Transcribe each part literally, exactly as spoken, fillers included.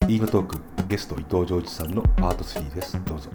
イーノトークゲスト伊藤浄一さんのパートスリーです。どうぞ。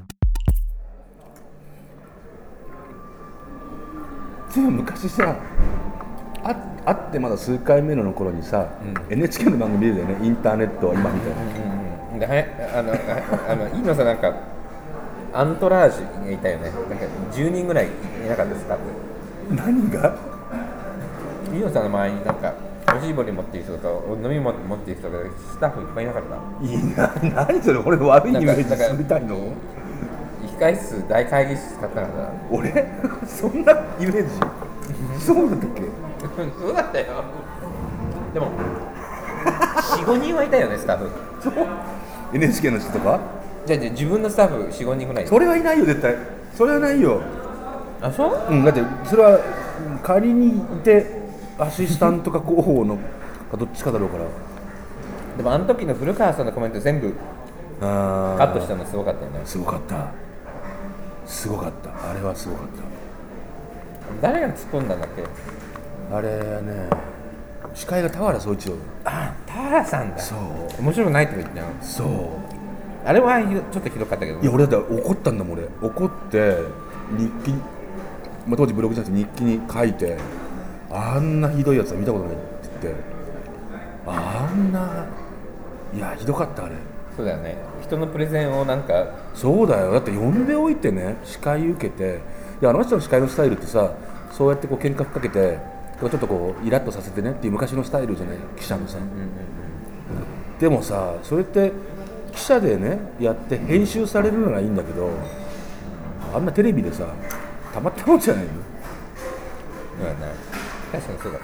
でも昔さあ会ってまだ数回目の頃にさ、うん、エヌエイチケー の番組見るよね。インターネットは今みたいな、 うんうん、ではあのあのいいのさ、なんかアントラージがいたよね。なんかじゅうにんぐらいいなかったです、多分。 何がいいのさんの周りになんかおしぼり持っている人とか飲み物持っている人とかスタッフいっぱいいなかった。 いいな、何それ、俺の悪いイメージ作りたいの。 控室大会議室使ったから。 俺そんなイメージそうだったっけそうだったよ。でも よん、ごにんはいたよね、スタッフ。 そう エヌエイチケー の人とか。 じゃあ自分のスタッフ よん、ごにんぐらい。 それはいないよ、絶対。それはないよ。 あ、そう、 うん、だってそれは仮にいてアシスタントか広報のかどっちかだろうから。 でもあの時の古川さんのコメント全部カットしたのすごかったよね。 すごかったすごかった、あれはすごかった。 誰が突っ込んだんだっけ。 あれね、司会が田原総一郎。 あ、田原さんだ。 そう、 面白くないって言ったよ。 そう、 あれはちょっとひどかったけど、ね、 いや俺だって怒ったんだもん。俺怒って日記、まあ、当時ブログじゃなくて日記に書いて、あんなひどいやつは見たことないって言って、あんな、いやひどかったあれ。 そうだよね、人のプレゼンをなんか。 そうだよ、だって呼んでおいてね、司会受けて、いやあの人の司会のスタイルってさ、そうやってこう喧嘩ふっかけてちょっとこうイラッとさせてねっていう昔のスタイルじゃない、記者のさ、うんうんうん、でもさ、それって記者でねやって編集されるのがいいんだけど、あんなテレビでさたまったもんじゃないの。 うんね、確かにそうだった。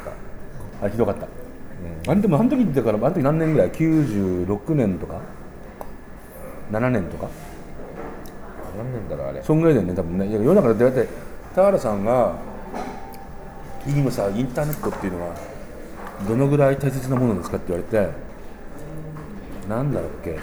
あれひどかった、うん、あれでもあの時だから、あの時何年ぐらい、きゅうじゅうろくねんとかななねんとか何年だろうあれ。 そんぐらいだよね多分ね。世の中でだって田原さんが今さ、インターネットっていうのはどのぐらい大切なものですかって言われて、なんだろうっけ、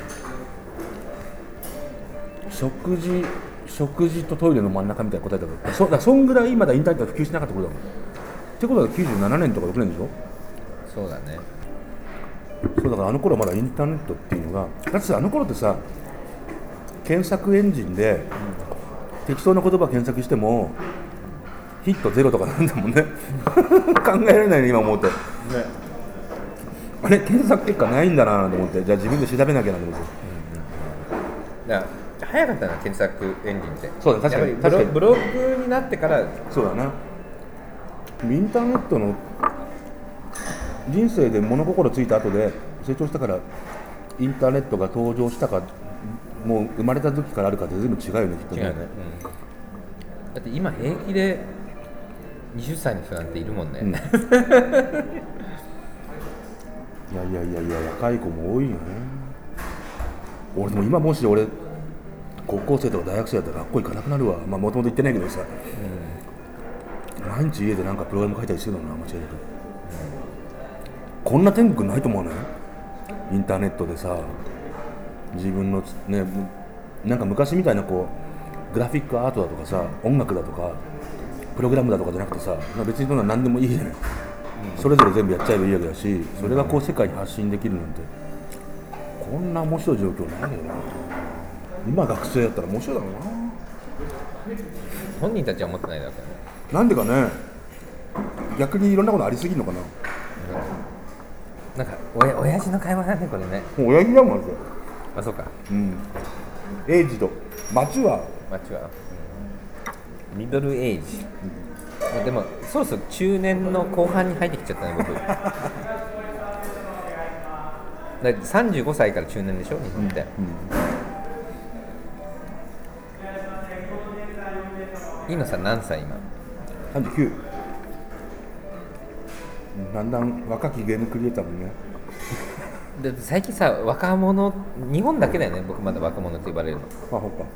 食事食事とトイレの真ん中みたいな答えだから、そ, だそんぐらいまだインターネットが普及しなかったことだもん。ってことはきゅうじゅうななねんとかろくねんでしょ。 そうだね。 そうだからあの頃まだインターネットっていうのが、だってさ、あの頃ってさ、検索エンジンで適当な言葉検索してもヒットゼロとかなんだもんね考えられないね今思うと、ね、あれ検索結果ないんだなと思って、じゃあ自分で調べなきゃなと思って、 うんうん、だから早かったな、検索エンジンって。 そうだ、確かにブ ロ, ブログになってから。 そうだな、インターネットの人生で物心ついた後で成長したから、インターネットが登場したか、もう生まれた時からあるかって全部違うよね、きっとね。 違うね、うん、だって今平気ではたちの人なんているもんね、うん、いやいやいやいや、若い子も多いよね。俺も今もし俺高校生とか大学生だったら学校行かなくなるわ。まあもともと行ってないけどさ、うん、毎日家でなんかプログラム書いたりするのな、間違いなく、うん、こんな天国ないと思わない？インターネットでさ、自分のね、なんか昔みたいなこうグラフィックアートだとかさ、音楽だとかプログラムだとかじゃなくてさ、別にそんな何でもいいじゃない、うん、それぞれ全部やっちゃえばいいわけだし、それがこう世界に発信できるなんて、こんな面白い状況ないよな。今学生だったら面白いだろうな。 本人たちは思ってないだろうけどね。 なんでかね、逆にいろんなことありすぎるのかな、うん、 なんかおや親父の会話だねこれね。 もう親父だもんね。 あ、そうか、 うん、エイジと町は町は、うん、ミドルエイジ、うん、でもそろそろ中年の後半に入ってきちゃったね僕だってさんじゅうごさいから中年でしょ日本って、うんうん、今さ何歳今？ さんじゅうきゅう。だんだん若きゲームクリエイターもねで最近さ、若者、日本だけだよね、僕まだ若者と呼ばれるの。 あ、ほっか、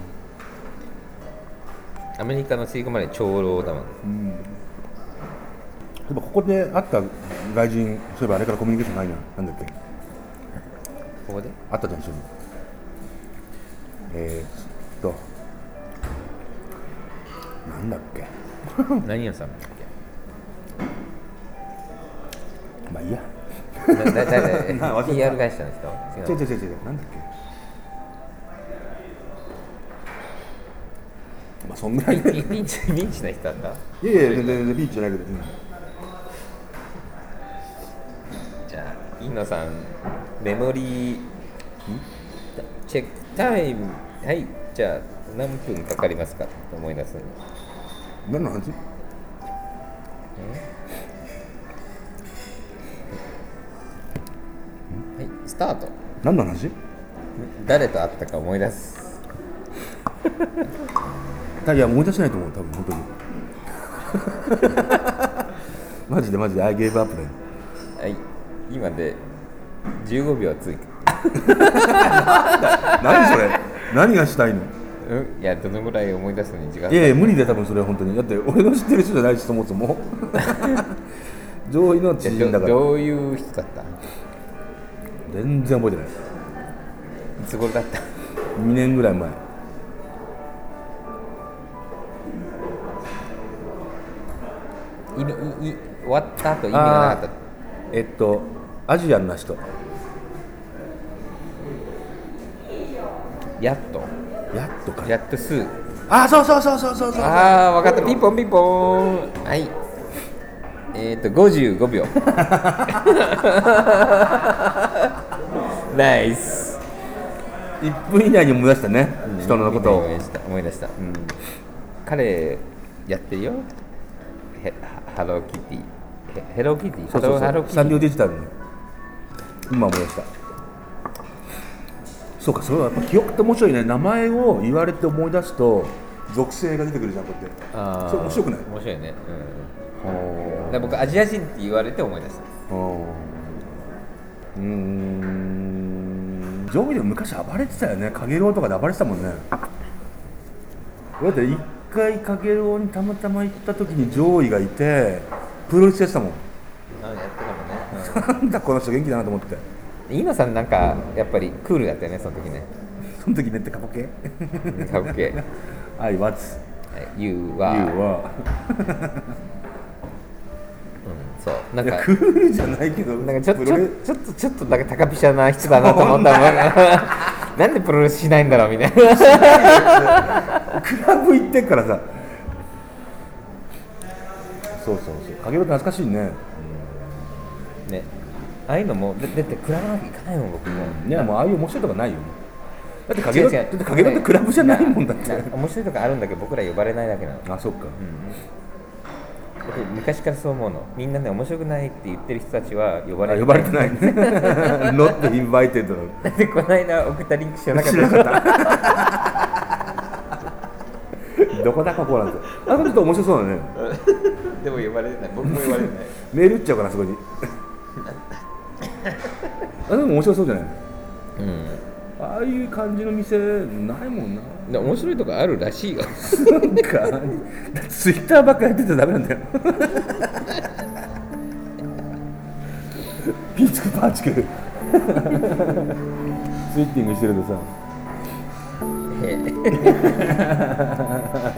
うん、アメリカのシリコンバレー長老だもん、うん、 でもここで会った外人、そういえばあれからコミュニケーションないな、なんだっけ、 ここで会ったじゃん、一緒に。えーっとなんだっけ何屋さんだっけまあいいやだだだな忘れたピーアール 会社の人？ 違う違う違う違う、なんだっけ。まあそんぐらい。 ピピピンチピンチな人だった？ いやいや全然全然ビーチじゃないけど、うん、 じゃあ飯野さんメモリーチェックタイム、はい、じゃあ何分かかりますかと思い出すのに。 何の話？ はい、スタート。 何の話？ 誰と会ったか思い出す。 いや思い出せないと思う、多分本当に。マジでマジで I gave up だよ。 はい、今でじゅうごびょう追加。 何それ？何がしたいの？ うん、いやどのぐらい思い出すのに時間。 いやいや無理だよ多分それは本当に。だって俺の知ってる人じゃないしそもそも。上位の知人だから。 どういう人だった？ 全然覚えてない。 いつ頃だった？ にねんぐらい前。 意味いい終わった後意味がなかった。 えっとアジアンな人。 やっとやっとか。 やっとすー。 あ、そうそうそうそうそうそう。 ああ分かった。ピンポンピンポン。はい。えっ、ー、とごじゅうごびょう。ナイス。 いっぷん以内に思い出したね、うん、人のことを思い出した思い出した、うん、彼やってるよ。ヘハローキティヘローキティそうそうそうハローキティサンリオデジタルの今思い出した。そうか、それはやっぱ記憶って面白いね。名前を言われて思い出すと属性が出てくるじゃん、こうやって。 あ、 それ面白くない？ 面白いね、うん、だ僕アジア人って言われて思い出した。 うーん、ジョイでも昔暴れてたよね。カゲロウとかで暴れてたもんね。だって一回カゲロウにたまたま行った時にジョイがいてプロレスやってたもん。 あ、やってたもんね、うん、 なんだこの人元気だなと思って。 飯野さんなんかやっぱりクールだったよね、その時ね。 その時ねってカポケかっけえ。 I was You は You はうん、そうなんかクールじゃないけど、 なんかちょっとちょちょっとちょっとなんか高飛車な人だなと思ったらなんでプロレスしないんだろうみたいな。 クラブ行ってっからさ。そうそうそう、カゲロウって懐かしいね、 うん、ね、ああいうのもだってクラブなんか行かないもん僕も。 いやもうああいう面白いとかないよ。だってカゲロウだってカゲロウってクラブじゃないもんだって。 面白いとかあるんだけど僕ら呼ばれないだけなの。 あ、そっか、うん、 僕昔からそう思うの。みんなね面白くないって言ってる人たちは呼ばれない。 呼ばれてない。Not invited だってこの間送ったリンク知らなかった。知らなかった。 どこだここなんですよ。あの人面白そうだね。 でも呼ばれてない。僕も呼ばれてない。 メール打っちゃうかなそこに。あでも面白そうじゃない。 うん。 ああいう感じの店ないもんな。 で面白いとこあるらしいよ。 なんかツイッターばっかやってたらダメなんだよ。ピーチクパーチクツイッティングしてるとさ。